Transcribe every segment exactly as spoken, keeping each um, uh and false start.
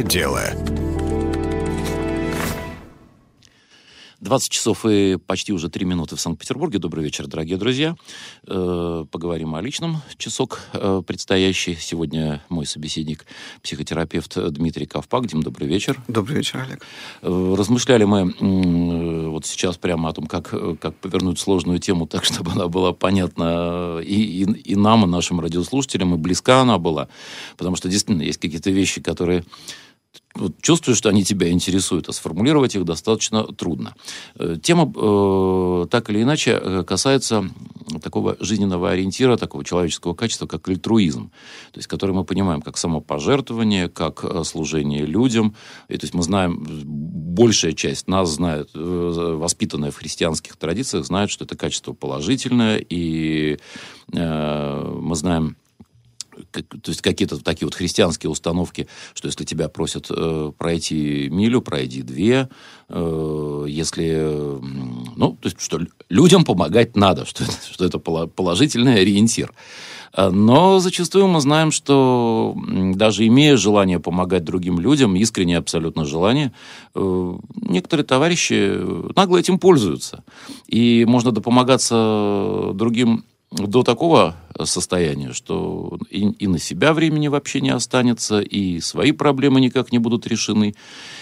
дело. двадцать часов и почти уже три минуты в Санкт-Петербурге. Добрый вечер, дорогие друзья. Э, поговорим о личном. Часок э, предстоящий. Сегодня мой собеседник, психотерапевт Дмитрий Ковпак. Дим, добрый вечер. Добрый вечер, Олег. Э, размышляли мы э, вот сейчас прямо о том, как, как повернуть сложную тему так, чтобы она была понятна и, и, и нам, и нашим радиослушателям, и близка она была. Потому что действительно есть какие-то вещи, которые... Вот чувствую, что они тебя интересуют, а сформулировать их достаточно трудно. Тема, э, так или иначе, касается такого жизненного ориентира, такого человеческого качества, как альтруизм, то есть, который мы понимаем как самопожертвование, как служение людям. И, то есть мы знаем, большая часть нас знает, воспитанная в христианских традициях, знает, что это качество положительное, и э, мы знаем, то есть какие-то такие вот христианские установки, что если тебя просят э, пройти милю, пройди две, э, если, ну, то есть что людям помогать надо, что это, что это положительный ориентир. Но зачастую мы знаем, что даже имея желание помогать другим людям, искреннее абсолютно желание, э, некоторые товарищи нагло этим пользуются. И можно допомагаться другим до такого состояния, что и, и на себя времени вообще не останется, и свои проблемы никак не будут решены,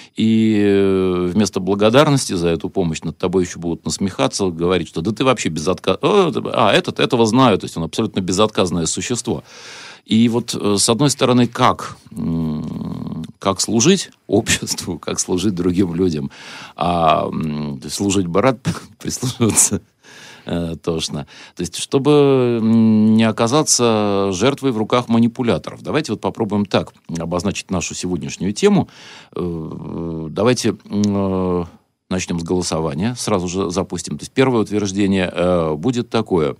и вместо благодарности за эту помощь над тобой еще будут насмехаться, говорить, что да ты вообще безотказный, а этот, этого знаю, то есть он абсолютно безотказное существо. И вот с одной стороны, как, как служить обществу, как служить другим людям, а служить бы рад, прислушиваться тошно. То есть, чтобы не оказаться жертвой в руках манипуляторов. Давайте вот попробуем так обозначить нашу сегодняшнюю тему. Давайте начнем с голосования. Сразу же запустим. То есть, первое утверждение будет такое.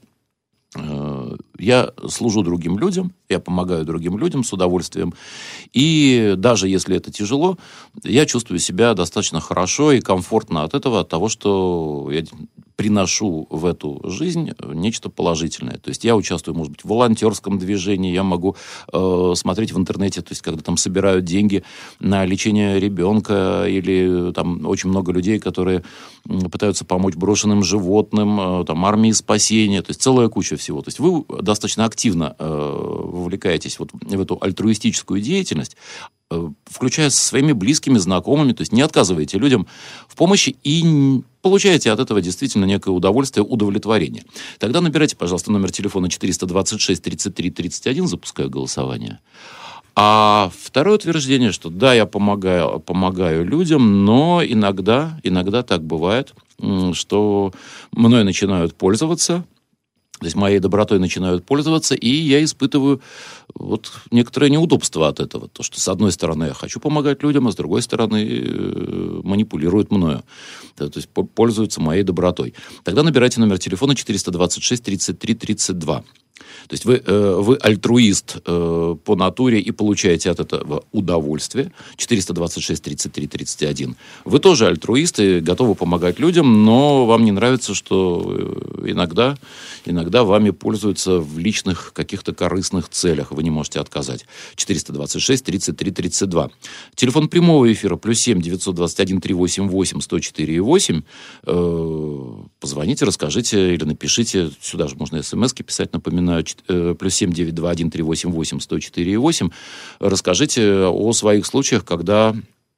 Я служу другим людям, я помогаю другим людям с удовольствием. И даже если это тяжело, я чувствую себя достаточно хорошо и комфортно от этого, от того, что я приношу в эту жизнь нечто положительное. То есть я участвую, может быть, в волонтерском движении, я могу э, смотреть в интернете, то есть когда там собирают деньги на лечение ребенка, или там очень много людей, которые пытаются помочь брошенным животным, э, там армии спасения, то есть целая куча всего. То есть вы достаточно активно э, вовлекаетесь вот в эту альтруистическую деятельность, э, включая со своими близкими, знакомыми, то есть не отказываете людям в помощи и получаете от этого действительно некое удовольствие, удовлетворение. Тогда набирайте, пожалуйста, номер телефона четыреста двадцать шесть тридцать три тридцать один, запускаю голосование. А второе утверждение, что да, я помогаю, помогаю людям, но иногда, иногда так бывает, что мной начинают пользоваться, то есть моей добротой начинают пользоваться, и я испытываю вот некоторое неудобство от этого. То, что с одной стороны я хочу помогать людям, а с другой стороны э, манипулируют мною. То есть пользуются моей добротой. Тогда набирайте номер телефона четыреста двадцать шесть тридцать три тридцать два. То есть вы, э, вы альтруист э, по натуре и получаете от этого удовольствие. четыреста двадцать шесть тридцать три тридцать один. Вы тоже альтруист и готовы помогать людям, но вам не нравится, что иногда, иногда вами пользуются в личных каких-то корыстных целях. Вы не можете отказать. четыреста двадцать шесть тридцать три тридцать два. Телефон прямого эфира плюс семь девятьсот двадцать один триста восемьдесят восемь сто четыре восемь. Э, позвоните, расскажите или напишите. Сюда же можно смс-ки писать, напоминаю. Плюс семь девять два один триста восемьдесят восемь сто четыре восемь. Расскажите о своих случаях, когда,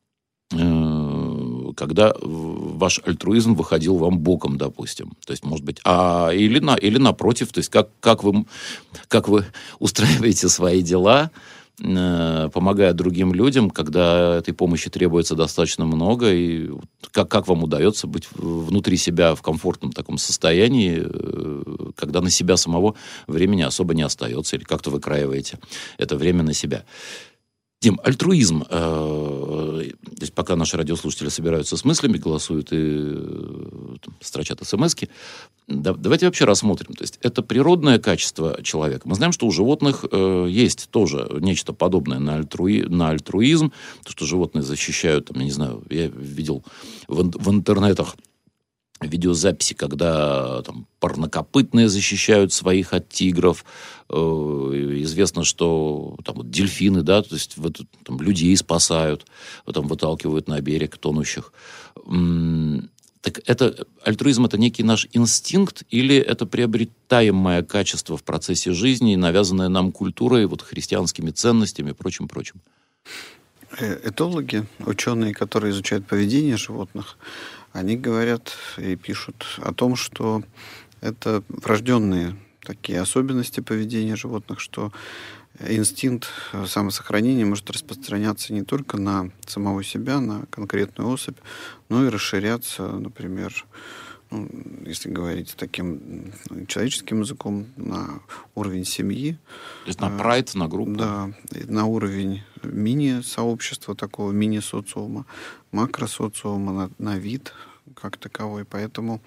э, когда ваш альтруизм выходил вам боком, допустим. То есть, может быть, а, или, на, или напротив, то есть, как, как, вы, как вы устраиваете свои дела, э, помогая другим людям, когда этой помощи требуется достаточно много, и как, как вам удается быть внутри себя в комфортном таком состоянии, э, когда на себя самого времени особо не остается, или как-то выкраиваете это время на себя. Дим, альтруизм, э, то есть пока наши радиослушатели собираются с мыслями, голосуют и э, строчат смски, да, давайте вообще рассмотрим. То есть это природное качество человека. Мы знаем, что у животных э, есть тоже нечто подобное на, альтруи, на альтруизм, то, что животные защищают, там, я не знаю, я видел в, в интернетах видеозаписи, когда там парнокопытные защищают своих от тигров. Э, известно, что там вот дельфины, да, то есть вот, там, людей спасают, потом выталкивают на берег тонущих. М- так это альтруизм — это некий наш инстинкт или это приобретаемое качество в процессе жизни, навязанное нам культурой, вот, христианскими ценностями и прочим-прочим? Этологи, ученые, которые изучают поведение животных, они говорят и пишут о том, что это врожденные такие особенности поведения животных, что инстинкт самосохранения может распространяться не только на самого себя, на конкретную особь, но и расширяться, например, ну, если говорить таким человеческим языком, на уровень семьи. То есть на прайд, на группу? Да, на уровень мини-сообщества, такого мини-социума, макросоциума, на, на вид как таковой. Поэтому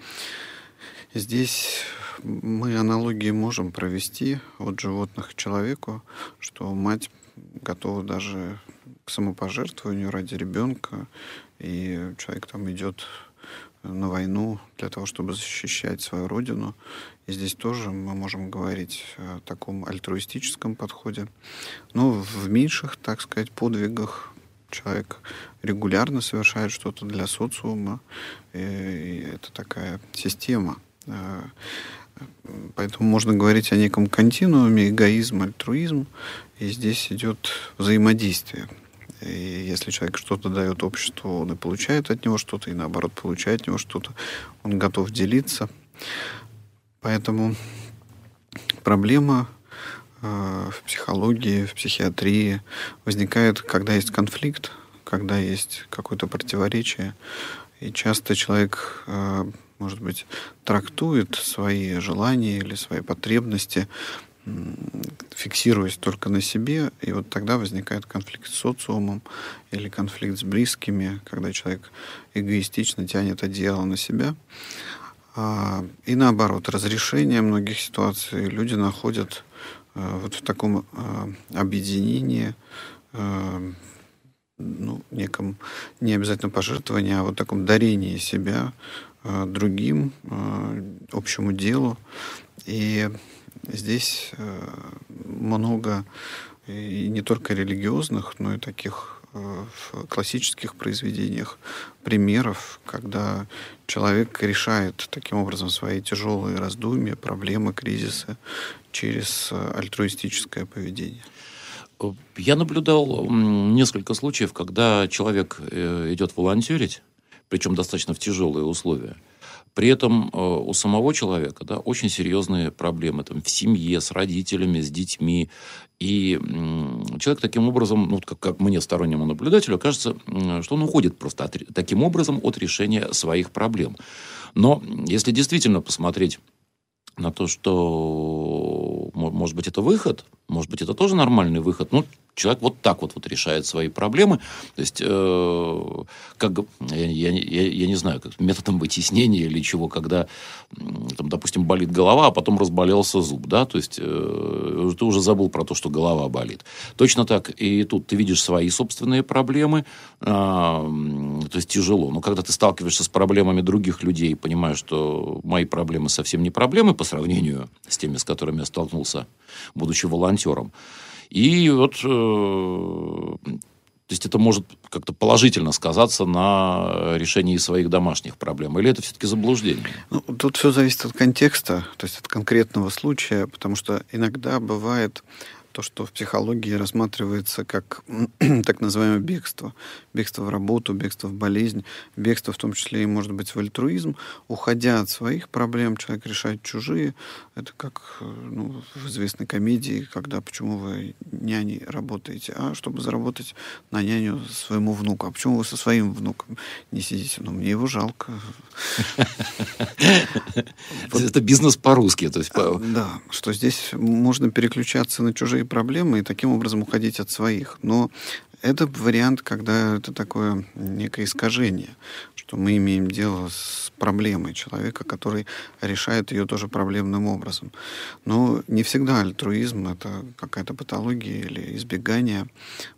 здесь мы аналогии можем провести от животных к человеку, что мать готова даже к самопожертвованию ради ребенка, и человек там идет на войну для того, чтобы защищать свою родину. И здесь тоже мы можем говорить о таком альтруистическом подходе. Но в меньших, так сказать, подвигах человек регулярно совершает что-то для социума. И это такая система. Поэтому можно говорить о неком континууме, эгоизм, альтруизм. И здесь идет взаимодействие. И если человек что-то дает обществу, он и получает от него что-то, и наоборот получает от него что-то. Он готов делиться. Поэтому проблема э, в психологии, в психиатрии возникает, когда есть конфликт, когда есть какое-то противоречие. И часто человек, э, может быть, трактует свои желания или свои потребности, фиксируясь только на себе, и вот тогда возникает конфликт с социумом или конфликт с близкими, когда человек эгоистично тянет одеяло на себя. И наоборот, разрешение многих ситуаций люди находят вот в таком объединении, ну, неком не обязательно пожертвовании, а вот таком дарении себя другим, общему делу. И здесь много и не только религиозных, но и таких в классических произведениях примеров, когда человек решает таким образом свои тяжелые раздумья, проблемы, кризисы через альтруистическое поведение. Я наблюдал несколько случаев, когда человек идет волонтерить, причем достаточно в тяжелые условия. При этом э, у самого человека, да, очень серьезные проблемы там, в семье, с родителями, с детьми. И э, человек таким образом, ну, как, как мне, стороннему наблюдателю, кажется, э, что он уходит просто от, таким образом от решения своих проблем. Но если действительно посмотреть на то, что, может быть, это выход, может быть, это тоже нормальный выход, ну, человек вот так вот, вот решает свои проблемы. То есть, э, как, я, я, я, я не знаю, как методом вытеснения или чего, когда, там, допустим, болит голова, а потом разболелся зуб, да, то есть, э, ты уже забыл про то, что голова болит. Точно так и тут ты видишь свои собственные проблемы, э, то есть, тяжело. Но когда ты сталкиваешься с проблемами других людей, понимаешь, что мои проблемы совсем не проблемы по сравнению с теми, с которыми я столкнулся, будучи волонтером. И вот, э, то есть, это может как-то положительно сказаться на решении своих домашних проблем. Или это все-таки заблуждение? Ну, тут все зависит от контекста, то есть от конкретного случая, потому что иногда бывает то, что в психологии рассматривается как так называемое бегство. Бегство в работу, бегство в болезнь, бегство в том числе и, может быть, в альтруизм. Уходя от своих проблем, человек решает чужие. Это как, ну, в известной комедии, когда почему вы няней работаете, а чтобы заработать на няню своему внуку. А почему вы со своим внуком не сидите? Ну, мне его жалко. Это бизнес по-русски. Да, что здесь можно переключаться на чужие проблемы и таким образом уходить от своих. Но это вариант, когда это такое некое искажение, что мы имеем дело с проблемой человека, который решает ее тоже проблемным образом. Но не всегда альтруизм — это какая-то патология или избегание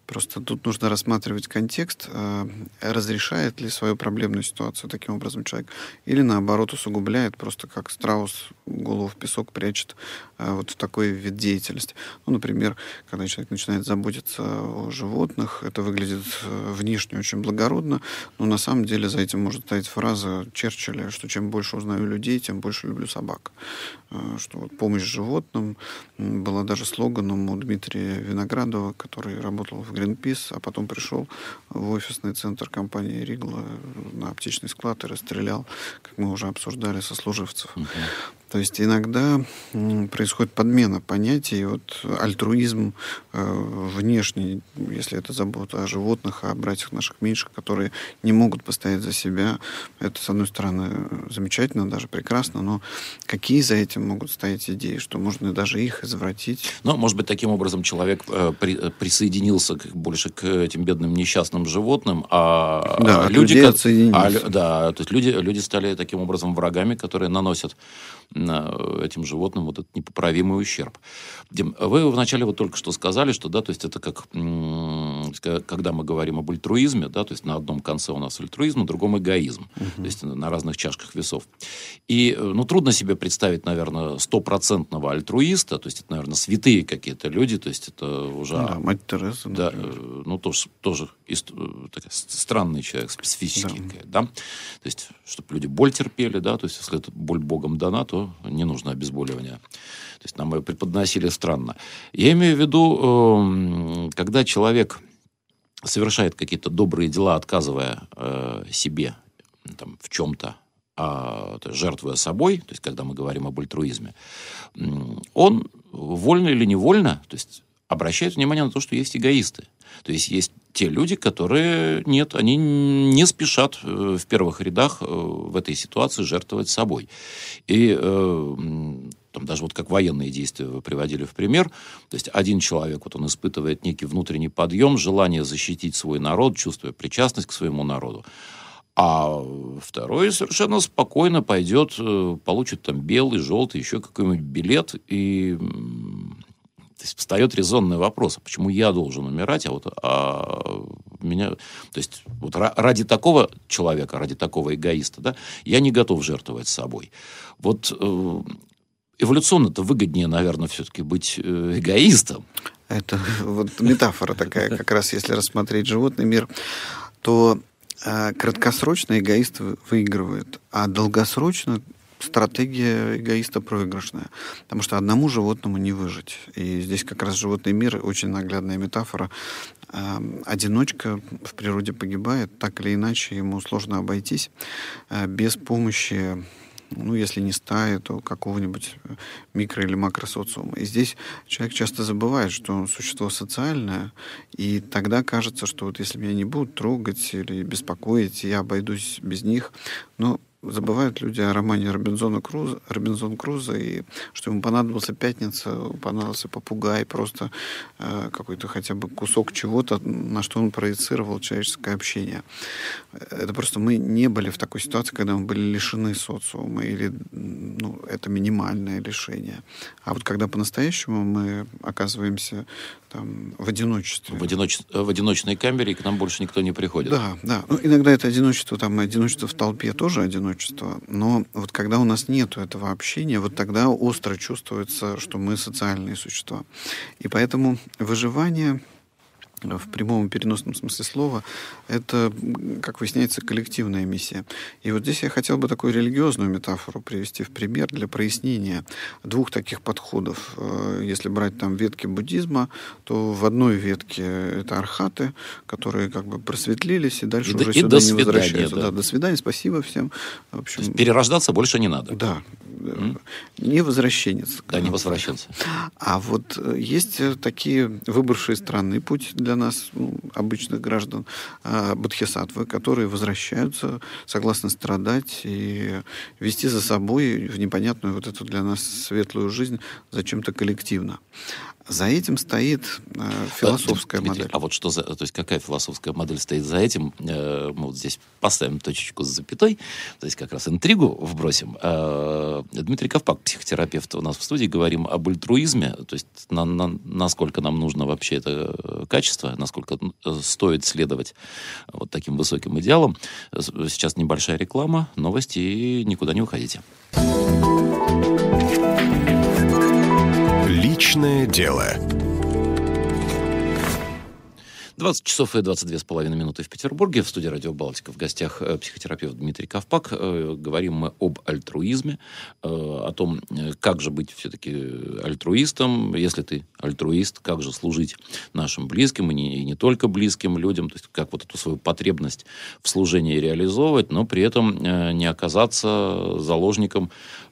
Просто тут нужно рассматривать контекст, разрешает ли свою проблемную ситуацию таким образом человек, или наоборот усугубляет, просто как страус голову в песок прячет вот в такой вид деятельности. Ну, например, когда человек начинает заботиться о животных, это выглядит внешне очень благородно, но на самом деле за этим может стоять фраза Черчилля, что чем больше узнаю людей, тем больше люблю собак. Что вот помощь животным была даже слоганом у Дмитрия Виноградова, который работал в Greenpeace, а потом пришел в офисный центр компании Ригла на аптечный склад и расстрелял, как мы уже обсуждали, сослуживцев. Uh-huh. То есть иногда происходит подмена понятий. Вот альтруизм э, внешний, если это забота о животных, о братьях наших меньших, которые не могут постоять за себя, это, с одной стороны, замечательно, даже прекрасно, но какие за этим могут стоять идеи, что можно даже их извратить? Ну, может быть, таким образом человек э, при, присоединился к, больше к этим бедным несчастным животным, а, да, а люди... Как, а, да, то есть люди, люди стали таким образом врагами, которые наносят этим животным вот этот непоправимый ущерб. Дим, вы вначале вот только что сказали, что, да, то есть это как, когда мы говорим об альтруизме, да, то есть на одном конце у нас альтруизм, на другом эгоизм, uh-huh. то есть на разных чашках весов. И, ну, трудно себе представить, наверное, стопроцентного альтруиста, то есть это, наверное, святые какие-то люди, то есть это уже... Да, мать Тереза, да, ну, тоже, тоже такой странный человек, специфический, да. да, то есть, чтобы люди боль терпели, да, то есть, если это боль Богом дана, то не нужно обезболивание. То есть нам ее преподносили странно. Я имею в виду, когда человек совершает какие-то добрые дела, отказывая себе там, в чем-то, а, жертвуя собой, то есть когда мы говорим об альтруизме, он вольно или невольно, то есть обращает внимание на то, что есть эгоисты. То есть есть те люди, которые, нет, они не спешат в первых рядах в этой ситуации жертвовать собой. И э, там даже вот как военные действия вы приводили в пример, то есть один человек, вот он испытывает некий внутренний подъем, желание защитить свой народ, чувствуя причастность к своему народу. А второй совершенно спокойно пойдет, получит там белый, желтый, еще какой-нибудь билет и... То есть встает резонный вопрос, почему я должен умирать, а вот а меня... То есть вот ради такого человека, ради такого эгоиста, да, я не готов жертвовать собой. Вот э, эволюционно-то выгоднее, наверное, все-таки быть эгоистом. Это вот метафора такая, как раз если рассмотреть животный мир, то э, краткосрочно эгоист выигрывает, а долгосрочно стратегия эгоиста проигрышная, потому что одному животному не выжить. И здесь как раз животный мир очень наглядная метафора. Одиночка в природе погибает, так или иначе ему сложно обойтись без помощи, ну, если не стаи, то какого-нибудь микро- или макросоциума. И здесь человек часто забывает, что он существо социальное, и тогда кажется, что вот если меня не будут трогать или беспокоить, я обойдусь без них. Но забывают люди о романе Робинзона Круза, Робинзон Круза, и что ему понадобился пятница, понадобился попугай, просто э, какой-то хотя бы кусок чего-то, на что он проецировал человеческое общение. Это просто мы не были в такой ситуации, когда мы были лишены социума, или ну, это минимальное лишение. А вот когда по-настоящему мы оказываемся там, в одиночестве. В, одиноч... в одиночной камере, и к нам больше никто не приходит. Да, да. Ну, иногда это одиночество, там, одиночество в толпе тоже одиночество. Но вот когда у нас нет этого общения, вот тогда остро чувствуется, что мы социальные существа. И поэтому выживание в прямом и переносном смысле слова это, как выясняется, коллективная миссия. И вот здесь я хотел бы такую религиозную метафору привести в пример для прояснения двух таких подходов. Если брать там ветки буддизма, то в одной ветке это архаты, которые как бы просветлились и дальше и уже и сюда не возвращаются. Да. Да, до свидания, спасибо всем. В общем, то есть перерождаться больше не надо. Да. Mm? Не возвращенец. Да, не возвращенцы. А вот есть такие выбравшие странный путь для нас, ну, обычных граждан, бодхисаттвы, которые возвращаются, согласны страдать и вести за собой в непонятную вот эту для нас светлую жизнь зачем-то коллективно. За этим стоит э, философская Дмитрий, модель. А вот что за, то есть какая философская модель стоит за этим? Э, мы вот здесь поставим точечку с запятой, то есть как раз интригу вбросим. Э, Дмитрий Ковпак, психотерапевт, у нас в студии, говорим об альтруизме, то есть на, на, насколько нам нужно вообще это качество сообщества, насколько стоит следовать вот таким высоким идеалам. Сейчас небольшая реклама, новости, и никуда не уходите. Личное дело. двадцать часов и двадцать две с половиной минуты в Петербурге. В студии «Радио Балтика» в гостях психотерапевт Дмитрий Ковпак. Говорим мы об альтруизме, о том, как же быть все-таки альтруистом. Если ты альтруист, как же служить нашим близким и не, и не только близким людям. То есть, как вот эту свою потребность в служении реализовывать, но при этом не оказаться заложником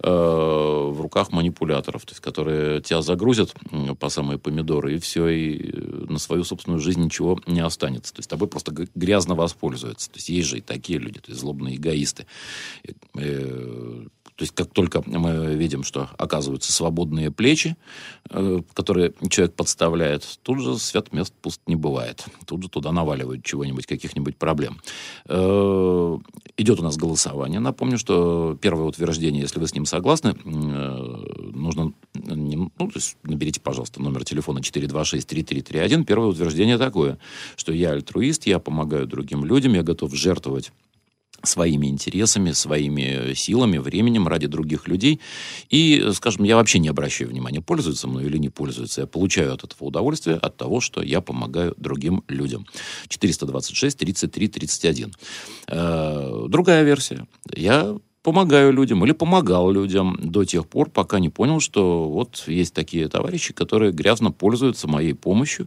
в руках манипуляторов, то есть, которые тебя загрузят по самые помидоры, и все, и на свою собственную жизнь ничего не останется. То есть тобой просто грязно воспользуются. То есть есть же и такие люди, то есть злобные эгоисты. То есть как только мы видим, что оказываются свободные плечи, которые человек подставляет, тут же свят мест пуст не бывает. Тут же туда наваливают чего-нибудь, каких-нибудь проблем. Идет у нас голосование. Напомню, что первое утверждение, если вы с ним согласны, нужно... Ну, то есть наберите, пожалуйста, номер телефона четыре два шесть три три три один. Первое утверждение такое, что я альтруист, я помогаю другим людям, я готов жертвовать своими интересами, своими силами, временем ради других людей. И, скажем, я вообще не обращаю внимания, пользуются мной или не пользуются. Я получаю от этого удовольствие, от того, что я помогаю другим людям. четыреста двадцать шесть тридцать три тридцать один. Другая версия. Я помогаю людям или помогал людям до тех пор, пока не понял, что вот есть такие товарищи, которые грязно пользуются моей помощью,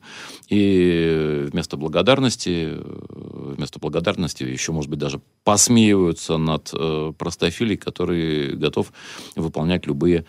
и вместо благодарности, вместо благодарности еще, может быть, даже посмеиваются над э, простофилей, который готов выполнять любые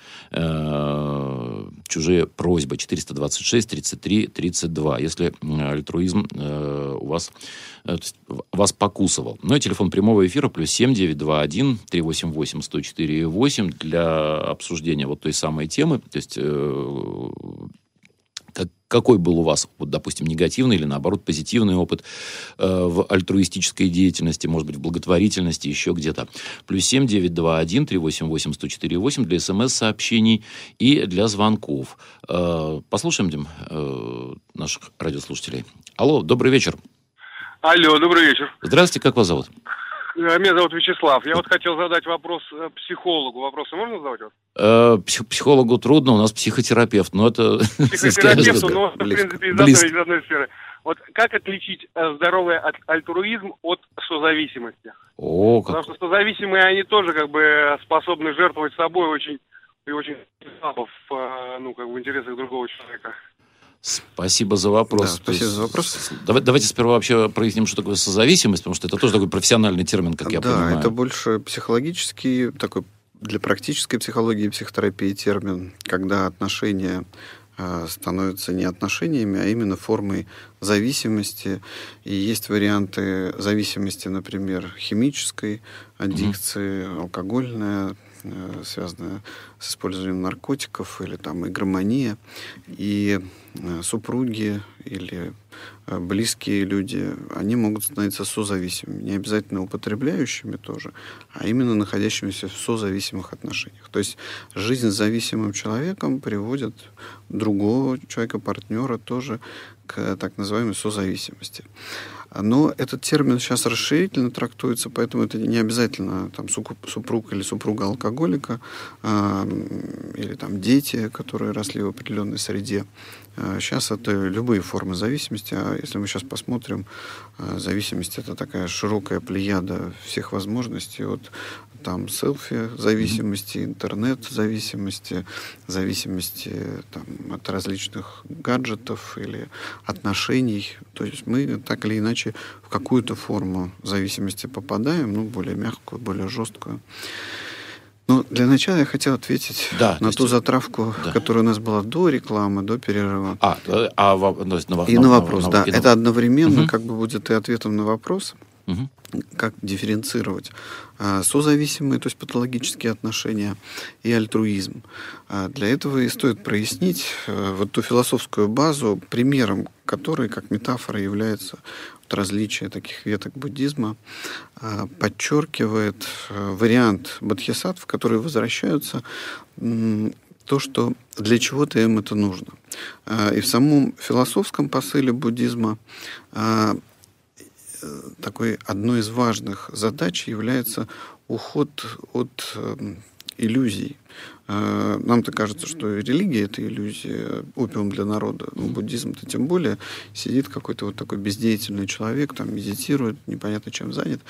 э, чужие просьбы. четыреста двадцать шесть тридцать три тридцать два, если альтруизм э, у вас, э, вас покусывал. Ну и телефон прямого эфира плюс семь девять два один три восемь восемь сто четыре восемь для обсуждения вот той самой темы. То есть э, как, какой был у вас, вот, допустим, негативный или, наоборот, позитивный опыт э, в альтруистической деятельности, может быть, в благотворительности, еще где-то. Плюс семь девять два один три восемь восемь сто четыре восемь для смс-сообщений и для звонков. Э, послушаем, Дим, э, наших радиослушателей. Алло, добрый вечер. Алло, добрый вечер. Здравствуйте, как вас зовут? Меня зовут Вячеслав. Я вот хотел задать вопрос психологу. Вопросы можно задавать? Э, псих, психологу трудно, у нас психотерапевт, но это... Психотерапевту, но, в принципе, из одной, из одной сферы. Вот как отличить здоровый альтруизм от созависимости? О, Потому как... что созависимые, они тоже как бы способны жертвовать собой очень и очень слабо в, ну, как бы, в интересах другого человека. Спасибо за вопрос. Да, спасибо есть, за вопрос. Давайте, давайте сперва вообще проясним, что такое созависимость, потому что это тоже такой профессиональный термин, как я да, понимаю. Да, это больше психологический, такой для практической психологии и психотерапии термин, когда отношения э, становятся не отношениями, а именно формой зависимости. И есть варианты зависимости, например, химической, аддикции, mm-hmm. алкогольная, связанная с использованием наркотиков, или там игромания, и супруги или близкие люди, они могут становиться созависимыми, не обязательно употребляющими тоже, а именно находящимися в созависимых отношениях. То есть жизнь с зависимым человеком приводит другого человека, партнера тоже к так называемой созависимости. Но этот термин сейчас расширительно трактуется, поэтому это не обязательно там, супруг или супруга алкоголика, э, или там, дети, которые росли в определенной среде. Сейчас это любые формы зависимости. А если мы сейчас посмотрим, зависимость — это такая широкая плеяда всех возможностей. От там, селфи-зависимости, интернет-зависимости, зависимости там, от различных гаджетов или отношений. То есть мы так или иначе в какую-то форму зависимости попадаем, ну, более мягкую, более жесткую. Ну, для начала я хотел ответить да, на ту есть... затравку, да. которая у нас была до рекламы, до перерыва. А, а ну, на, и на, на вопрос, на, да. на, это одновременно угу. как бы будет и ответом на вопрос, угу. как дифференцировать а, созависимые, то есть патологические отношения, и альтруизм. А для этого и стоит прояснить а, вот ту философскую базу, примером которой, как метафора, является различие таких веток буддизма, подчеркивает вариант бодхисаттв, которые возвращаются то, что для чего-то им это нужно. И в самом философском посыле буддизма такой одной из важных задач является уход от иллюзий. Нам-то кажется, что религия — это иллюзия, опиум для народа. Ну, буддизм-то тем более. Сидит какой-то вот такой бездеятельный человек, там медитирует, непонятно чем занят.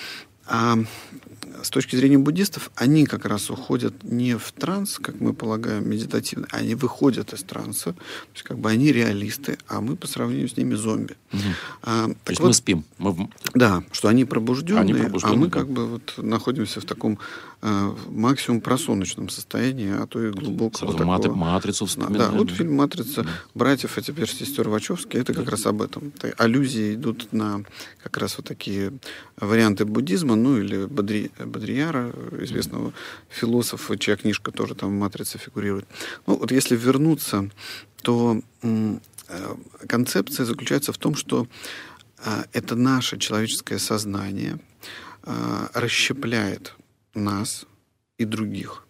А с точки зрения буддистов, они как раз уходят не в транс, как мы полагаем, медитативно, они выходят из транса, то есть как бы они реалисты, а мы по сравнению с ними зомби. Угу. А, то так есть вот, мы спим. Мы... Да, что они пробужденные, они пробужденные, а мы да. как бы вот находимся в таком э, максимум просоночном состоянии, а то и глубокого Сразу такого... матрицу Да, вот фильм «Матрица» да. братьев, а теперь сестер Вачовски, это как да. раз об этом. Аллюзии идут на как раз вот такие варианты буддизма, ну или Бодри, Бодрияра, известного философа, чья книжка тоже там в «Матрице» фигурирует. Ну вот если вернуться, то м, э, концепция заключается в том, что э, это наше человеческое сознание э, расщепляет нас и других,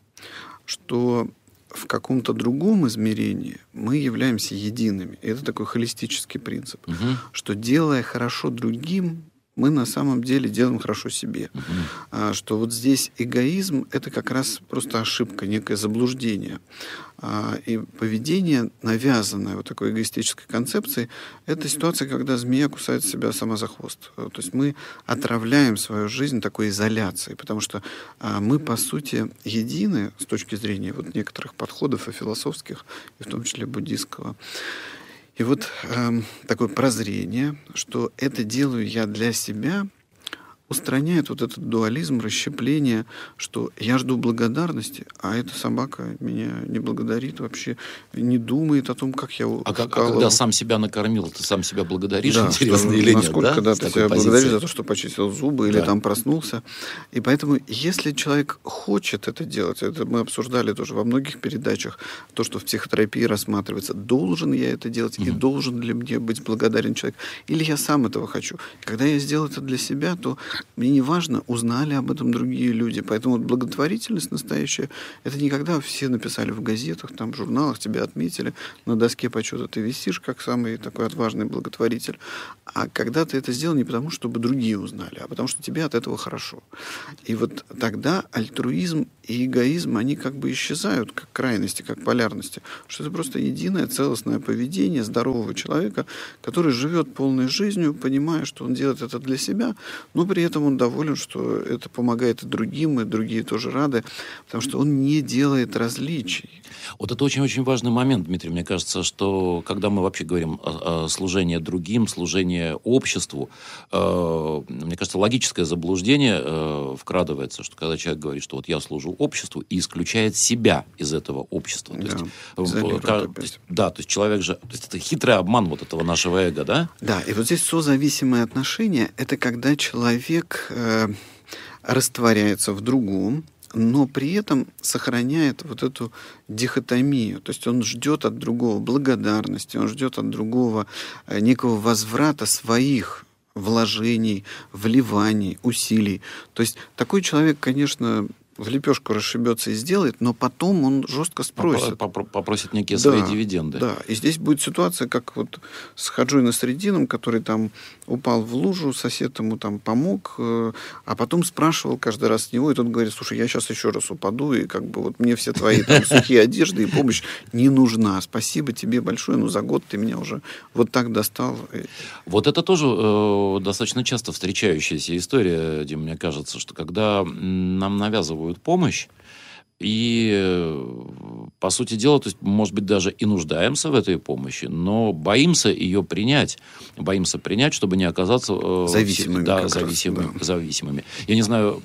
что в каком-то другом измерении мы являемся едиными. И это такой холистический принцип, угу. что делая хорошо другим, мы на самом деле делаем хорошо себе. Uh-huh. А, что вот здесь эгоизм — это как раз просто ошибка, некое заблуждение. А, и поведение, навязанное вот такой эгоистической концепцией, это ситуация, когда змея кусает себя сама за хвост. То есть мы отравляем свою жизнь такой изоляцией, потому что а, мы, по сути, едины с точки зрения вот некоторых подходов и философских, и в том числе буддистского. И вот э, такое прозрение, что это делаю я для себя, устраняет вот этот дуализм, расщепление, что я жду благодарности, а эта собака меня не благодарит вообще, не думает о том, как я А, как, а когда сам себя накормил, ты сам себя благодаришь, да, интересно, или нет? Насколько, да? когда С ты себя позиции. благодаришь за то, что почистил зубы, да. или там проснулся. И поэтому, если человек хочет это делать, это мы обсуждали тоже во многих передачах, то, что в психотерапии рассматривается, должен я это делать, mm-hmm. и должен ли мне быть благодарен человек, или я сам этого хочу. Когда я сделал это для себя, то мне не важно, узнали об этом другие люди. Поэтому вот благотворительность настоящая, это не когда все написали в газетах, там, в журналах, тебя отметили, на доске почета ты висишь, как самый такой отважный благотворитель. А когда ты это сделал не потому, чтобы другие узнали, а потому что тебе от этого хорошо. И вот тогда альтруизм и эгоизм, они как бы исчезают, как крайности, как полярности. Что это просто единое, целостное поведение здорового человека, который живет полной жизнью, понимая, что он делает это для себя, но при этом он доволен, что это помогает и другим, и другие тоже рады, потому что он не делает различий. Вот это очень-очень важный момент, Дмитрий. Мне кажется, что когда мы вообще говорим о, о служении другим, служении обществу, э, мне кажется, логическое заблуждение э, вкрадывается, что когда человек говорит, что вот я служу обществу, и исключает себя из этого общества. То да, есть, э, то есть, да, то есть человек же... То есть это хитрый обман вот этого нашего эго, да? Да, и вот здесь созависимые отношения — это когда человек э, растворяется в другом, но при этом сохраняет вот эту дихотомию. То есть он ждет от другого благодарности, он ждет от другого некого возврата своих вложений, вливаний, усилий. То есть такой человек, конечно, в лепешку расшибется и сделает, но потом он жестко спросит. Попросит некие да, свои дивиденды. Да, и здесь будет ситуация, как вот с Хаджой Насреддином, который там упал в лужу, сосед ему там помог, а потом спрашивал каждый раз с него, и тот говорит: слушай, я сейчас еще раз упаду, и как бы вот мне все твои там сухие одежды и помощь не нужна. Спасибо тебе большое, но за год ты меня уже вот так достал. Вот это тоже э, достаточно часто встречающаяся история, Дим, мне кажется, что когда нам навязывают помощь, и, по сути дела, то есть, может быть, даже и нуждаемся в этой помощи, но боимся ее принять. Боимся принять, чтобы не оказаться э, зависимыми. Да, зависимыми, раз, да. зависимыми. Я не знаю,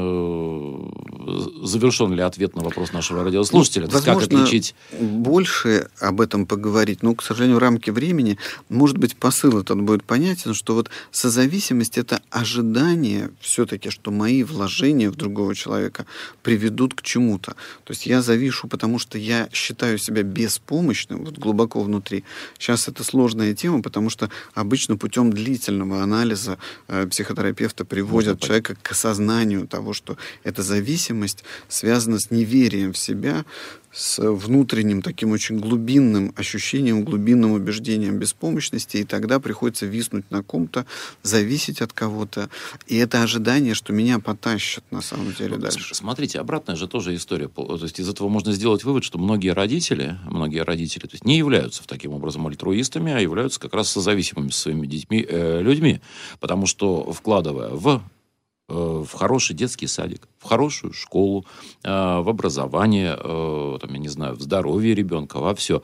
э, завершен ли ответ на вопрос нашего радиослушателя. Ну, то есть, как отличить... больше об этом поговорить, но, к сожалению, в рамки времени, может быть, посыл этот будет понятен, что вот созависимость — это ожидание все-таки, что мои вложения в другого человека приведут к чему-то. То есть я завишу, потому что я считаю себя беспомощным, вот глубоко внутри. Сейчас это сложная тема, потому что обычно путем длительного анализа э, психотерапевта приводят человека к осознанию того, что эта зависимость зависимость связана с неверием в себя, с внутренним таким очень глубинным ощущением, глубинным убеждением беспомощности, и тогда приходится виснуть на ком-то, зависеть от кого-то. И это ожидание, что меня потащат на самом деле дальше. Смотрите, обратная же тоже история. То есть из этого можно сделать вывод, что многие родители, многие родители, то есть не являются таким образом альтруистами, а являются как раз созависимыми со своими детьми, э, людьми. Потому что, вкладывая в в хороший детский садик, в хорошую школу, в образование, там, я не знаю, в здоровье ребенка, во все.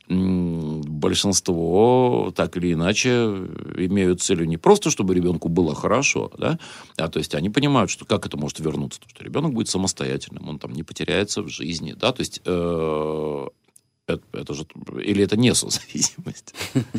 Большинство, так или иначе, имеют целью не просто, чтобы ребенку было хорошо, да, а то есть они понимают, что как это может вернуться, что ребенок будет самостоятельным, он там не потеряется в жизни, да, то есть э, это, это же, или это не созависимость.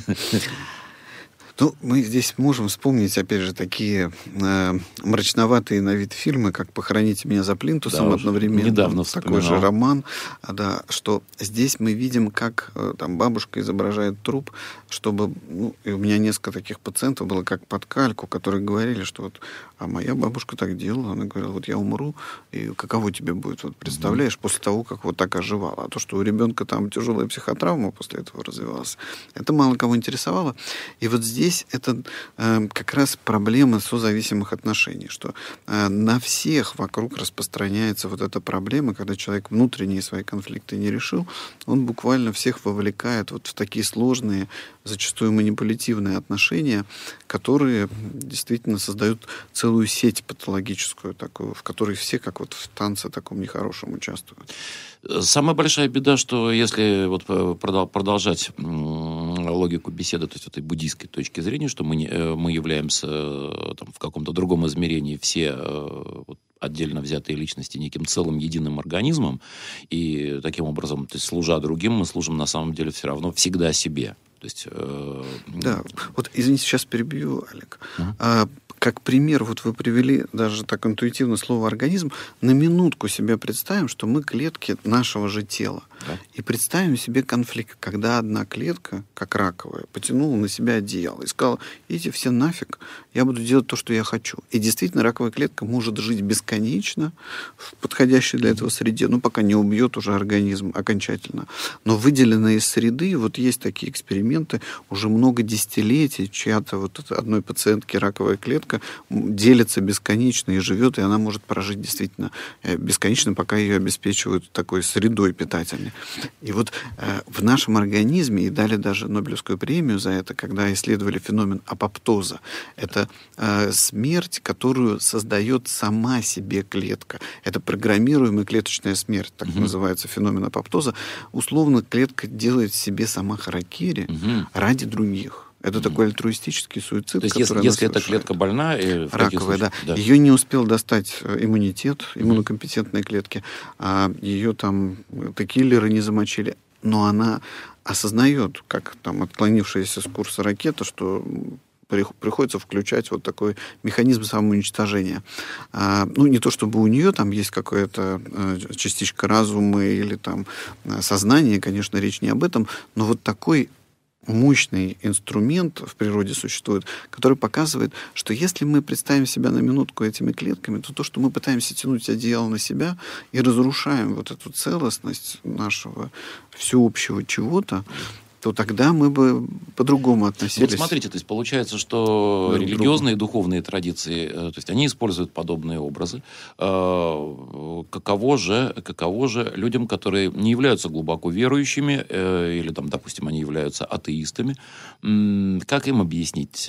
Ну, мы здесь можем вспомнить, опять же, такие э, мрачноватые на вид фильмы, как «Похороните меня за плинтусом», да, одновременно. Недавно такой же роман, да, что здесь мы видим, как э, там бабушка изображает труп, чтобы... Ну, и у меня несколько таких пациентов было как под кальку, которые говорили, что вот, а моя бабушка так делала, она говорила, вот я умру, и каково тебе будет, вот представляешь, mm-hmm. после того, как вот так оживала. А то, что у ребенка там тяжелая психотравма после этого развивалась, это мало кого интересовало. И вот здесь Здесь это э, как раз проблема созависимых отношений, что э, на всех вокруг распространяется вот эта проблема, когда человек внутренние свои конфликты не решил, он буквально всех вовлекает вот в такие сложные, зачастую манипулятивные отношения, которые действительно создают целую сеть патологическую такую, в которой все как вот в танце таком нехорошем участвуют. Самая большая беда, что если вот продолжать логику беседы, то есть этой буддийской точки зрения, что мы, не, мы являемся там, в каком-то другом измерении все вот, отдельно взятые личности неким целым единым организмом, и таким образом, то есть, служа другим, мы служим на самом деле все равно всегда себе. То есть, э... Да, вот извините, сейчас перебью, Олег. Uh-huh. А, как пример, вот вы привели даже так интуитивно слово «организм». На минутку себе представим, что мы клетки нашего же тела. Да. И представим себе конфликт, когда одна клетка, как раковая, потянула на себя одеяло и сказала, идите все нафиг, я буду делать то, что я хочу. И действительно, раковая клетка может жить бесконечно в подходящей для этого среде, ну, пока не убьет уже организм окончательно. Но выделенная из среды, вот есть такие эксперименты, уже много десятилетий, чья-то вот одной пациентки раковая клетка делится бесконечно и живет, и она может прожить действительно бесконечно, пока ее обеспечивают такой средой питательной. И вот э, в нашем организме, и дали даже Нобелевскую премию за это, когда исследовали феномен апоптоза, это э, смерть, которую создает сама себе клетка. Это программируемая клеточная смерть, так угу. называется феномен апоптоза. Условно, клетка делает себе сама харакири угу. ради других. Это mm-hmm. такой альтруистический суицид. То есть, если, если эта клетка больна... И раковая, да. да. Ее не успел достать иммунитет, иммунокомпетентные mm-hmm. клетки, а ее там Т-киллеры не замочили. Но она осознает, как там отклонившаяся с курса ракета, что приходится включать вот такой механизм самоуничтожения. А, ну, не то чтобы у нее там есть какая-то частичка разума или там сознания, конечно, речь не об этом, но вот такой мощный инструмент в природе существует, который показывает, что если мы представим себя на минутку этими клетками, то то, что мы пытаемся тянуть одеяло на себя и разрушаем вот эту целостность нашего всеобщего чего-то, то тогда мы бы по-другому относились. Вот смотрите, то есть получается, что друг религиозные и духовные традиции, то есть они используют подобные образы. Каково же, каково же людям, которые не являются глубоко верующими, или, там, допустим, они являются атеистами, как им объяснить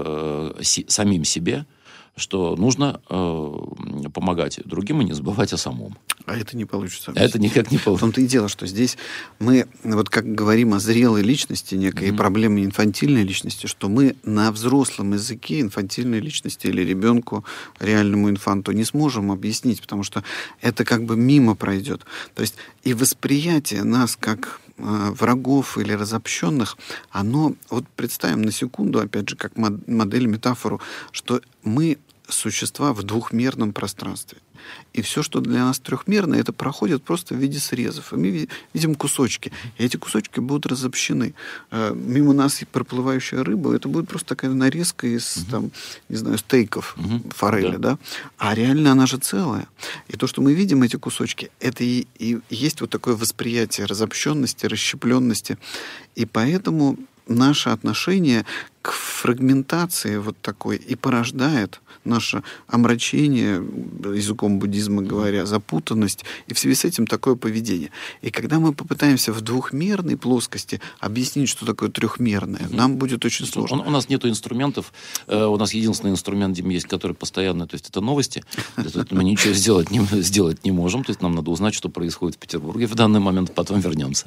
самим себе, что нужно э, помогать другим и не забывать о самом. А это не получится. А это никак не получится. В том-то и дело, что здесь мы, вот как говорим о зрелой личности, некой mm-hmm. проблеме инфантильной личности, что мы на взрослом языке инфантильной личности или ребенку, реальному инфанту, не сможем объяснить, потому что это как бы мимо пройдет. То есть и восприятие нас как врагов или разобщенных, оно, вот представим на секунду, опять же, как модель, метафору, что мы существа в двухмерном пространстве. И все, что для нас трехмерно, это проходит просто в виде срезов. И мы видим кусочки. И эти кусочки будут разобщены. Мимо нас проплывающая рыба, это будет просто такая нарезка из, угу. там, не знаю, стейков, угу. форели, да. да? А реально она же целая. И то, что мы видим, эти кусочки, это и, и есть вот такое восприятие разобщенности, расщепленности. И поэтому наше отношение к фрагментации вот такой и порождает наше омрачение, языком буддизма говоря, запутанность, и в связи с этим такое поведение. И когда мы попытаемся в двухмерной плоскости объяснить, что такое трехмерное, mm-hmm. нам будет очень сложно. У, у нас нет инструментов, э, у нас единственный инструмент, Дим, есть, который постоянно, то есть это новости. Мы ничего сделать не, сделать не можем, то есть нам надо узнать, что происходит в Петербурге в данный момент, потом вернемся.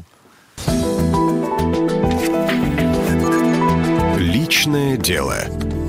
Личное дело.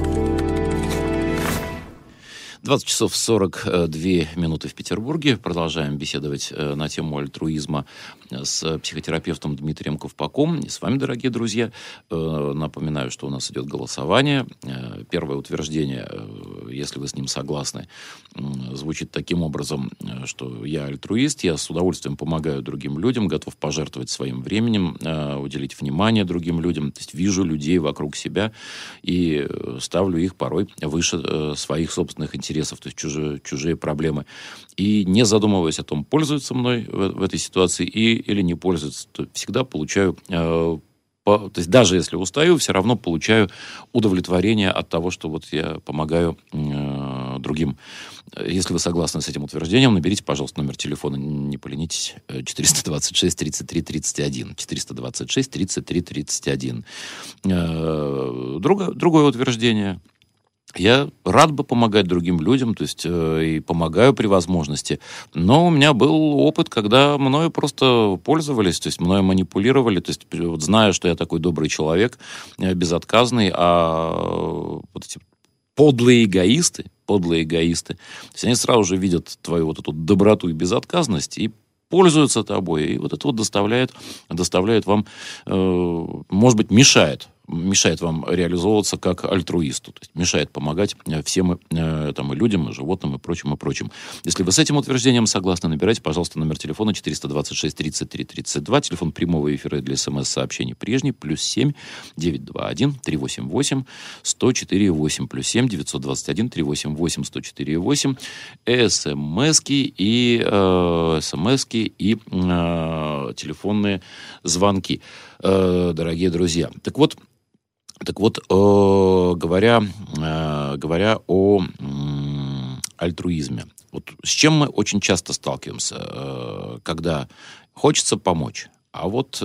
двадцать часов сорок две минуты в Петербурге. Продолжаем беседовать на тему альтруизма с психотерапевтом Дмитрием Ковпаком. И с вами, дорогие друзья, напоминаю, что у нас идет голосование. Первое утверждение, если вы с ним согласны, звучит таким образом, что я альтруист, я с удовольствием помогаю другим людям, готов пожертвовать своим временем, уделить внимание другим людям, то есть вижу людей вокруг себя и ставлю их порой выше своих собственных интересов, то есть чужие, чужие проблемы. И не задумываясь о том, пользуются мной в, в этой ситуации и, или не пользуются, то всегда получаю, э, по, то есть даже если устаю, все равно получаю удовлетворение от того, что вот я помогаю э, другим. Если вы согласны с этим утверждением, наберите, пожалуйста, номер телефона, не поленитесь, четыреста двадцать шесть тридцать три тридцать один. четыреста двадцать шесть тридцать три тридцать один. Э, другое, другое утверждение. Я рад бы помогать другим людям, то есть э, и помогаю при возможности, но у меня был опыт, когда мною просто пользовались, то есть мною манипулировали, то есть вот, зная, что я такой добрый человек, э, безотказный, а вот эти подлые эгоисты, подлые эгоисты, то есть они сразу же видят твою вот эту доброту и безотказность и пользуются тобой, и вот это вот доставляет, доставляет вам, э, может быть, мешает. мешает вам реализовываться как альтруисту, то есть мешает помогать всем э, там, и людям, и животным, и прочим, и прочим. Если вы с этим утверждением согласны, набирайте, пожалуйста, номер телефона четыреста двадцать шесть тридцать три тридцать два, телефон прямого эфира для смс-сообщений прежний, плюс семь девятьсот двадцать один триста восемьдесят восемь сто четыре восемь, плюс семь девятьсот двадцать один триста восемьдесят восемь сто четыре восемь, смс-ки и, э, смс-ки и э, телефонные звонки, э, дорогие друзья. Так вот, Так вот, э, говоря, э, говоря о э, альтруизме, вот с чем мы очень часто сталкиваемся, э, когда хочется помочь, а вот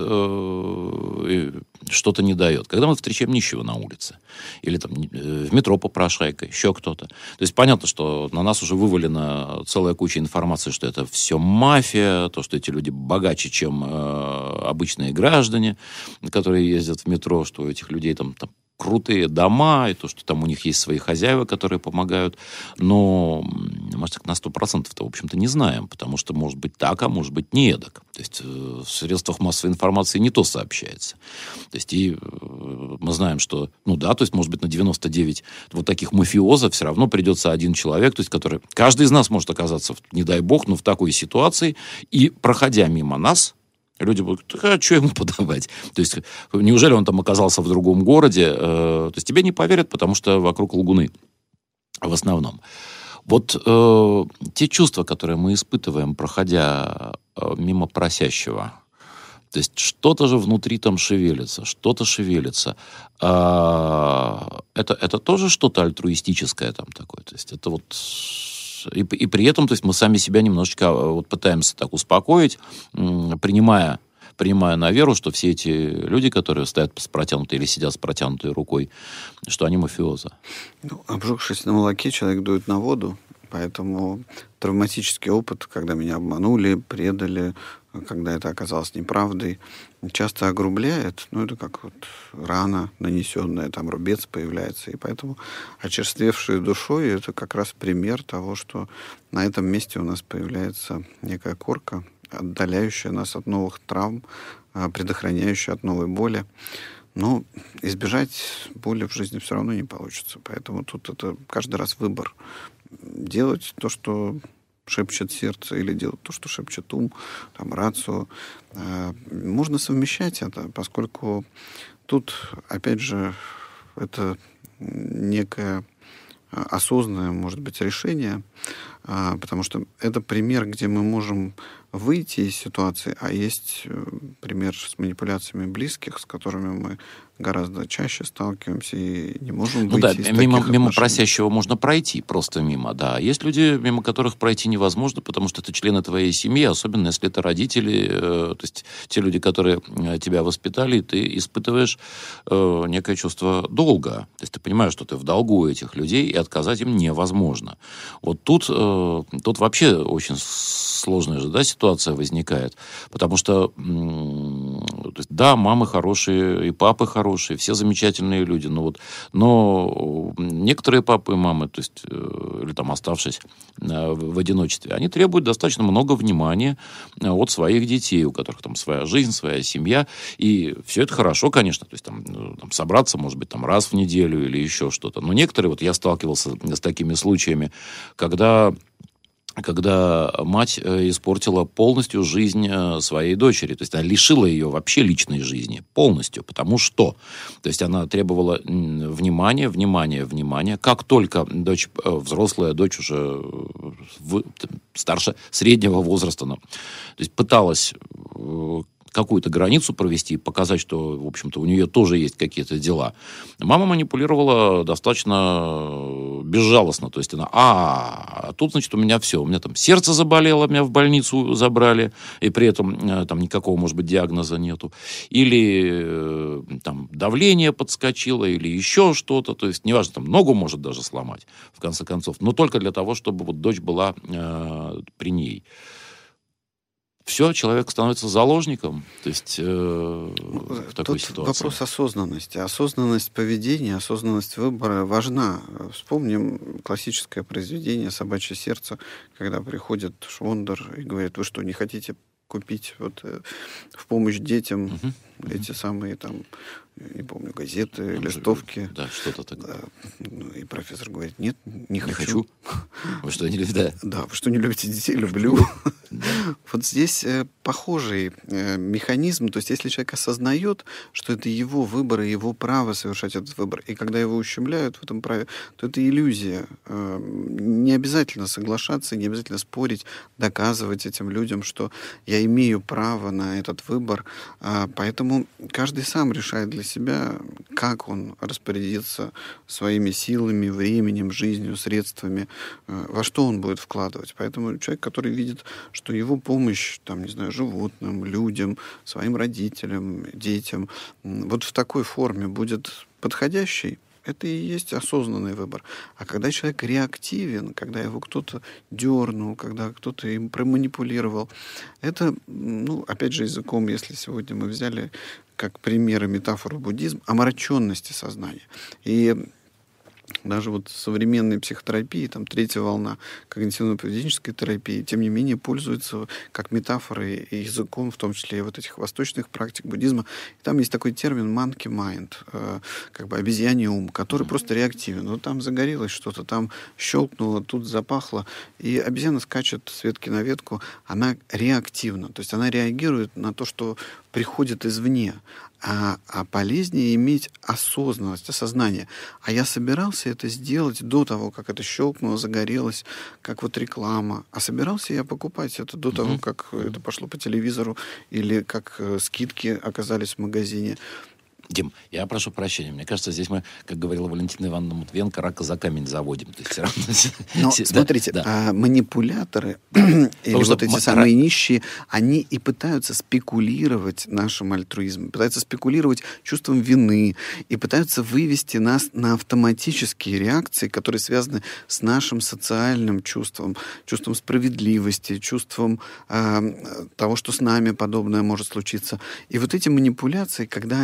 э, что-то не дает. Когда мы встречаем нищего на улице, или там э, в метро попрошайка, еще кто-то. То есть понятно, что на нас уже вывалена целая куча информации, что это все мафия, то, что эти люди богаче, чем э, обычные граждане, которые ездят в метро, что у этих людей там, там крутые дома, и то, что там у них есть свои хозяева, которые помогают. Но, может, так на сто процентов-то, в общем-то, не знаем, потому что может быть так, а может быть не эдак. То есть э, в средствах массовой информации не то сообщается. То есть и э, мы знаем, что, ну да, то есть, может быть, на девяносто девять вот таких мафиозов все равно придется один человек, то есть, который... Каждый из нас может оказаться, не дай бог, но в такой ситуации, и, проходя мимо нас, люди будут, а что ему подавать? То есть, неужели он там оказался в другом городе? То есть, тебе не поверят, потому что вокруг лгуны в основном. Вот э, те чувства, которые мы испытываем, проходя э, мимо просящего, то есть, что-то же внутри там шевелится, что-то шевелится. А, это, это тоже что-то альтруистическое там такое. То есть, это вот... И, и при этом, то есть, мы сами себя немножечко вот пытаемся так успокоить, принимая, принимая на веру, что все эти люди, которые стоят с протянутой или сидят с протянутой рукой, что они мафиозы. Ну, обжегшись на молоке, человек дует на воду. Поэтому травматический опыт, когда меня обманули, предали, когда это оказалось неправдой, часто огрубляет. Ну, это как вот рана нанесенная, там рубец появляется. И поэтому очерствевшие душой, это как раз пример того, что на этом месте у нас появляется некая корка, отдаляющая нас от новых травм, предохраняющая от новой боли. Но избежать боли в жизни все равно не получится. Поэтому тут это каждый раз выбор. Делать то, что шепчет сердце, или делать то, что шепчет ум, там, рацио. Можно совмещать это, поскольку тут, опять же, это некое осознанное, может быть, решение, потому что это пример, где мы можем выйти из ситуации, а есть пример с манипуляциями близких, с которыми мы гораздо чаще сталкиваемся и не можем ну выйти да, из мимо, таких мимо отношений. просящего можно пройти, просто мимо, да. Есть люди, мимо которых пройти невозможно, потому что это члены твоей семьи, особенно если это родители, э, то есть те люди, которые тебя воспитали, и ты испытываешь э, некое чувство долга. То есть ты понимаешь, что ты в долгу у этих людей, и отказать им невозможно. Вот тут, э, тут вообще очень сложная же, да, ситуация возникает, потому что, м- то есть, да, мамы хорошие, и папы хорошие, все замечательные люди, но вот, но некоторые папы и мамы, то есть, э, или там оставшись э, в, в одиночестве, они требуют достаточно много внимания э, от своих детей, у которых там своя жизнь, своя семья, и все это хорошо, конечно, то есть там, ну, там собраться, может быть, там раз в неделю или еще что-то, но некоторые, вот я сталкивался с такими случаями, когда когда мать испортила полностью жизнь своей дочери. То есть она лишила ее вообще личной жизни полностью. Потому что? То есть она требовала внимания, внимания, внимания. Как только дочь, взрослая дочь уже в, старше среднего возраста, ну, то есть пыталась какую-то границу провести, показать, что, в общем-то, у нее тоже есть какие-то дела. Мама манипулировала достаточно безжалостно. То есть она, а, тут, значит, у меня все. У меня там сердце заболело, меня в больницу забрали, и при этом там никакого, может быть, диагноза нету. Или там давление подскочило, или еще что-то. То есть, неважно, там ногу может даже сломать, в конце концов. Но только для того, чтобы вот дочь была э, при ней. Все, человек становится заложником, то есть э, в такой Тут ситуации. Вопрос осознанности. Осознанность поведения, осознанность выбора важна. Вспомним классическое произведение «Собачье сердце», когда приходит Швондер и говорит: вы что, не хотите купить вот, э, в помощь детям Угу. эти самые там, не помню, газеты, Там листовки? же, да, что-то такое. Да. Ну, и профессор говорит: нет, не Не хочу. хочу. Вы что, не любите? Да. Да, вы что, не любите детей? Люблю. Вот здесь э, похожий э, механизм. То есть, если человек осознает, что это его выбор и его право совершать этот выбор, и когда его ущемляют в этом праве, то это иллюзия. Э, не обязательно соглашаться, не обязательно спорить, доказывать этим людям, что я имею право на этот выбор. Э, поэтому каждый сам решает для себя, как он распорядится своими силами, временем, жизнью, средствами, э, во что он будет вкладывать. Поэтому человек, который видит, что его помощь, там, не знаю, животным, людям, своим родителям, детям, вот в такой форме будет подходящей, это и есть осознанный выбор. А когда человек реактивен, когда его кто-то дернул, когда кто-то им проманипулировал, это, ну, опять же, языком, если сегодня мы взяли как пример и метафору буддизм, омраченности сознания. И даже вот современной психотерапии, там третья волна когнитивно-поведенческой терапии, тем не менее пользуется как метафорой и языком, в том числе и вот этих восточных практик буддизма. И там есть такой термин monkey mind, э, как бы обезьяний ум, который просто реактивен. Вот там загорелось что-то, там щелкнуло, тут запахло, и обезьяна скачет с ветки на ветку, она реактивна, то есть она реагирует на то, что приходит извне. А, а полезнее иметь осознанность, осознание. А я собирался это сделать до того, как это щелкнуло, загорелось, как вот реклама. А собирался я покупать это до mm-hmm. того, как это пошло по телевизору или как э, скидки оказались в магазине. Дим, я прошу прощения. Мне кажется, здесь мы, как говорила Валентина Ивановна Матвиенко, рака за камень заводим. То есть все равно... Но да, смотрите, да. А манипуляторы или вот эти м- самые нищие, они и пытаются спекулировать нашим альтруизмом, пытаются спекулировать чувством вины и пытаются вывести нас на автоматические реакции, которые связаны с нашим социальным чувством, чувством справедливости, чувством э, того, что с нами подобное может случиться. И вот эти манипуляции, когда они с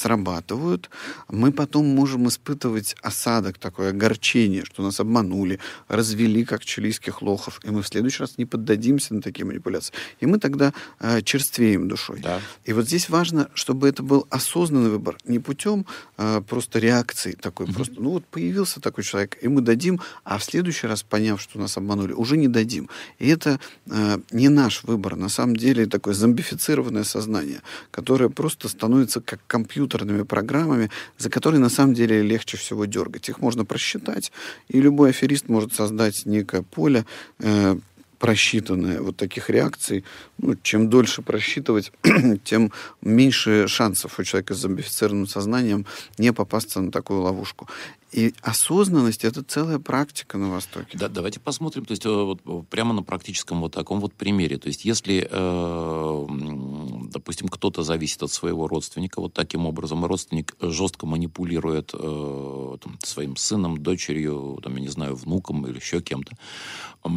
срабатывают, мы потом можем испытывать осадок, такое огорчение, что нас обманули, развели, как чилийских лохов, и мы в следующий раз не поддадимся на такие манипуляции. И мы тогда э, черствеем душой. Да. И вот здесь важно, чтобы это был осознанный выбор, не путем э, просто реакции такой, mm-hmm. просто, ну вот появился такой человек, и мы дадим, а в следующий раз, поняв, что нас обманули, уже не дадим. И это э, не наш выбор, на самом деле такое зомбифицированное сознание, которое просто становится как компьютерными программами, за которые на самом деле легче всего дергать. Их можно просчитать, и любой аферист может создать некое поле, э, просчитанное вот таких реакций. Ну, чем дольше просчитывать, тем меньше шансов у человека с зомбифицированным сознанием не попасться на такую ловушку. И осознанность — это целая практика на Востоке. Да, давайте посмотрим, то есть вот, прямо на практическом вот таком вот примере. То есть если, э, допустим, кто-то зависит от своего родственника вот таким образом, и родственник жестко манипулирует э, там, своим сыном, дочерью, там, я не знаю, внуком или еще кем-то, э,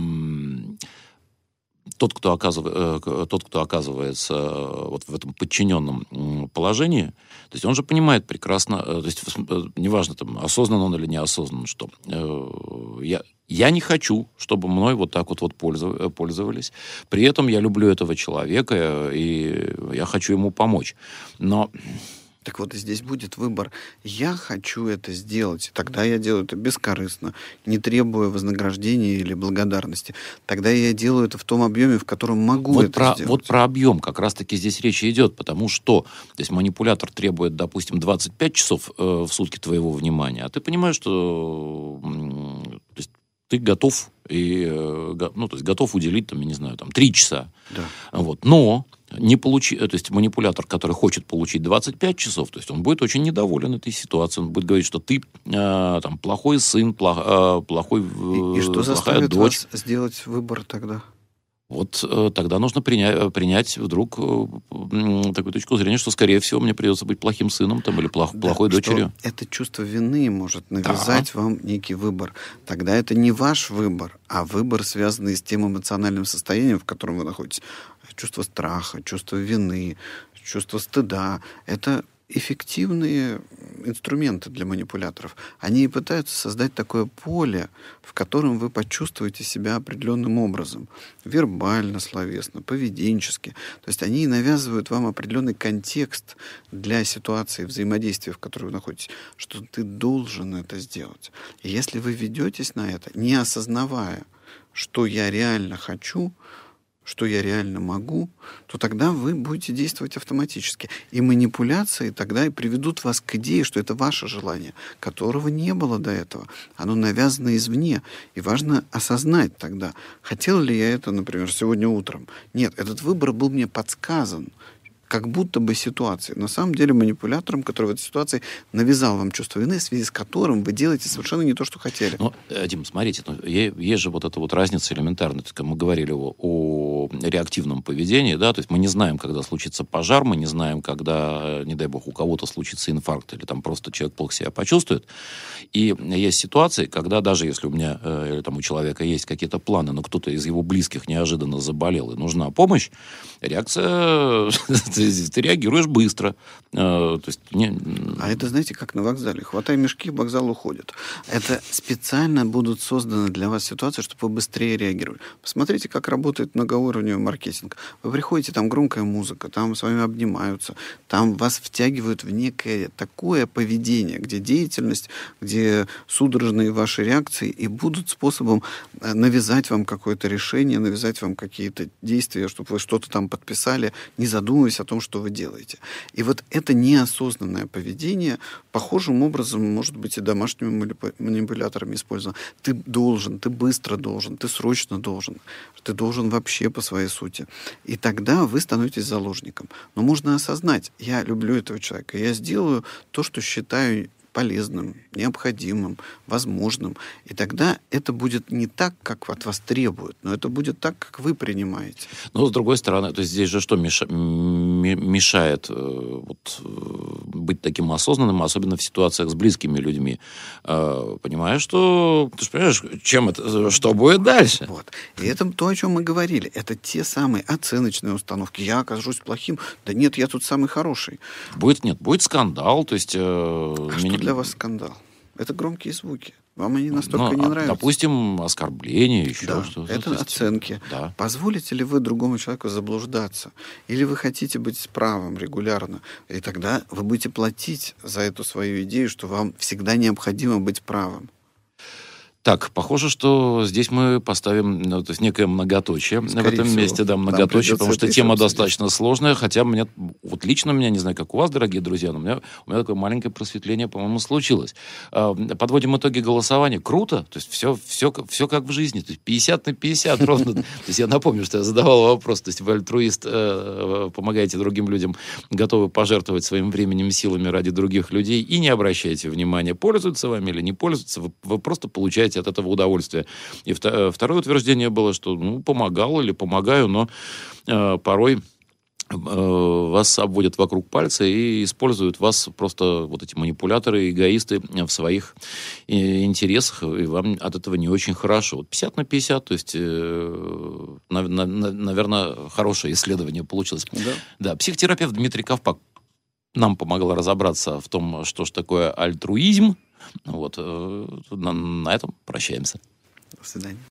Тот, кто, оказыв... Тот, кто оказывается вот в этом подчиненном положении, то есть он же понимает прекрасно, то есть неважно, там, осознанно он или неосознанно, что э, я, я не хочу, чтобы мной вот так вот, вот пользовались. При этом я люблю этого человека, и я хочу ему помочь. Но... Так вот, и здесь будет выбор. Я хочу это сделать, и тогда я делаю это бескорыстно, не требуя вознаграждения или благодарности. Тогда я делаю это в том объеме, в котором могу вот это про, сделать. Вот про объем как раз-таки здесь речь идет, потому что, то есть манипулятор требует, допустим, двадцать пять часов э, в сутки твоего внимания, а ты понимаешь, что э, то есть, ты готов, и, э, ну, то есть готов уделить, там, я не знаю, там, три часа. Да. Вот. Но не получи, то есть манипулятор, который хочет получить двадцать пять часов, то есть он будет очень недоволен этой ситуацией, он будет говорить, что ты э, там, плохой сын, плох, э, плохой, э, и, и что плохая заставит дочь. вас сделать выбор тогда? Вот э, тогда нужно принять, принять вдруг э, такую точку зрения, что, скорее всего, мне придется быть плохим сыном там, или плох, да, плохой дочерью. Это чувство вины может навязать да. вам некий выбор. Тогда это не ваш выбор, а выбор, связанный с тем эмоциональным состоянием, в котором вы находитесь. Чувство страха, чувство вины, чувство стыда. Это эффективные инструменты для манипуляторов. Они и пытаются создать такое поле, в котором вы почувствуете себя определенным образом. Вербально, словесно, поведенчески. То есть они навязывают вам определенный контекст для ситуации взаимодействия, в которой вы находитесь, что ты должен это сделать. И если вы ведетесь на это, не осознавая, что я реально хочу, что я реально могу, то тогда вы будете действовать автоматически. И манипуляции тогда и приведут вас к идее, что это ваше желание, которого не было до этого. Оно навязано извне. И важно осознать тогда, хотел ли я это, например, сегодня утром. Нет, этот выбор был мне подсказан, как будто бы ситуации. На самом деле манипулятором, который в этой ситуации навязал вам чувство вины, в связи с которым вы делаете совершенно не то, что хотели. Ну, Дим, смотрите, ну, есть же вот эта вот разница элементарная. Мы говорили о, о реактивном поведении, да, то есть мы не знаем, когда случится пожар, мы не знаем, когда, не дай бог, у кого-то случится инфаркт, или там просто человек плохо себя почувствует. И есть ситуации, когда даже если у меня э, или там у человека есть какие-то планы, но кто-то из его близких неожиданно заболел и нужна помощь, реакция... Ты реагируешь быстро. То есть, не... А это, знаете, как на вокзале. Хватай мешки, вокзал уходит. Это специально будут созданы для вас ситуации, чтобы вы быстрее реагировали. Посмотрите, как работает многоуровневый маркетинг. Вы приходите, там громкая музыка, там с вами обнимаются, там вас втягивают в некое такое поведение, где деятельность, где судорожные ваши реакции и будут способом навязать вам какое-то решение, навязать вам какие-то действия, чтобы вы что-то там подписали, не задумываясь о том, что вы делаете. И вот это неосознанное поведение похожим образом может быть и домашними манипуляторами использовано. Ты должен, ты быстро должен, ты срочно должен, ты должен вообще по своей сути. И тогда вы становитесь заложником. Но можно осознать, я люблю этого человека, я сделаю то, что считаю полезным, необходимым, возможным. И тогда это будет не так, как от вас требуют, но это будет так, как вы принимаете. Но, с другой стороны, то есть здесь же что меша- мешает э, вот, э, быть таким осознанным, особенно в ситуациях с близкими людьми? Э, понимаешь, что... Ты же понимаешь, чем это, что будет дальше? Вот. И это то, о чем мы говорили. Это те самые оценочные установки. Я окажусь плохим. Да нет, я тут самый хороший. Будет, нет, будет скандал, то есть... Э, а меня... что для вас скандал? Это громкие звуки. Вам они настолько ну, не а, нравятся. Допустим, оскорбление, еще да, что-то. Это есть, оценки. Да. Позволите ли вы другому человеку заблуждаться? Или вы хотите быть правым регулярно? И тогда вы будете платить за эту свою идею, что вам всегда необходимо быть правым. Так, похоже, что здесь мы поставим, ну, то есть некое многоточие. Скорее в этом всего, месте, да, многоточие, потому что тема достаточно сложная, хотя мне, вот лично у меня, не знаю, как у вас, дорогие друзья, но у меня, у меня такое маленькое просветление, по-моему, случилось. Подводим итоги голосования. Круто, то есть все, все, все как в жизни, то есть пятьдесят на пятьдесят ровно. То есть я напомню, что я задавал вопрос, то есть вы альтруист, помогаете другим людям, готовы пожертвовать своим временем, силами ради других людей и не обращаете внимания, пользуются вами или не пользуются, вы, вы просто получаете от этого удовольствия. И второе утверждение было, что ну, помогал или помогаю, но э, порой э, вас обводят вокруг пальца и используют вас просто вот эти манипуляторы, эгоисты в своих э, интересах, и вам от этого не очень хорошо. Вот пятьдесят на пятьдесят, то есть, э, на, на, наверное, хорошее исследование получилось. Да. Да, психотерапевт Дмитрий Ковпак нам помогал разобраться в том, что же такое альтруизм. Вот, на, на этом прощаемся. До свидания.